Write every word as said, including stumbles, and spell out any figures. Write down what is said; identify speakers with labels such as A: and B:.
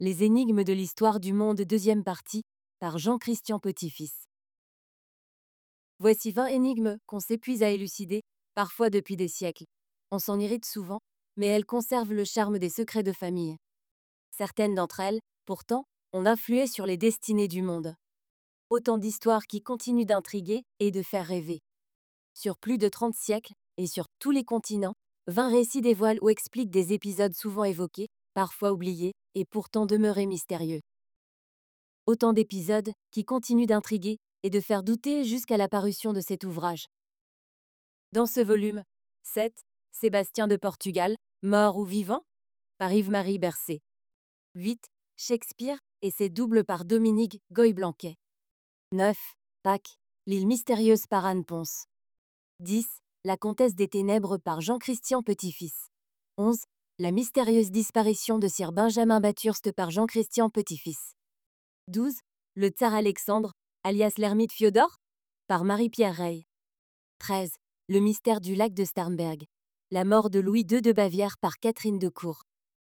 A: Les énigmes de l'histoire du monde, deuxième partie, par Jean-Christian Petit-Fils. Voici vingt énigmes qu'on s'épuise à élucider, parfois depuis des siècles. On s'en irrite souvent, mais elles conservent le charme des secrets de famille. Certaines d'entre elles, pourtant, ont influé sur les destinées du monde. Autant d'histoires qui continuent d'intriguer et de faire rêver. Sur plus de trente siècles, et sur tous les continents, vingt récits dévoilent ou expliquent des épisodes souvent évoqués, parfois oubliés, et pourtant demeurés mystérieux. Autant d'épisodes qui continuent d'intriguer et de faire douter jusqu'à la parution de cet ouvrage. Dans ce volume, sept. Sébastien de Portugal, mort ou vivant, par Yves-Marie Bercé. huit. Shakespeare et ses doubles par Dominique Goy-Blanquet. neuf. Pâques, l'île mystérieuse par Anne Ponce. dix. La comtesse des ténèbres par Jean-Christian Petit-Fils. onze. La mystérieuse disparition de Sir Benjamin Bathurst par Jean-Christian Petit-Fils. douze. Le tsar Alexandre, alias l'ermite Fiodor, par Marie-Pierre Rey. treize. Le mystère du lac de Starnberg. La mort de Louis deux de Bavière par Catherine Decour.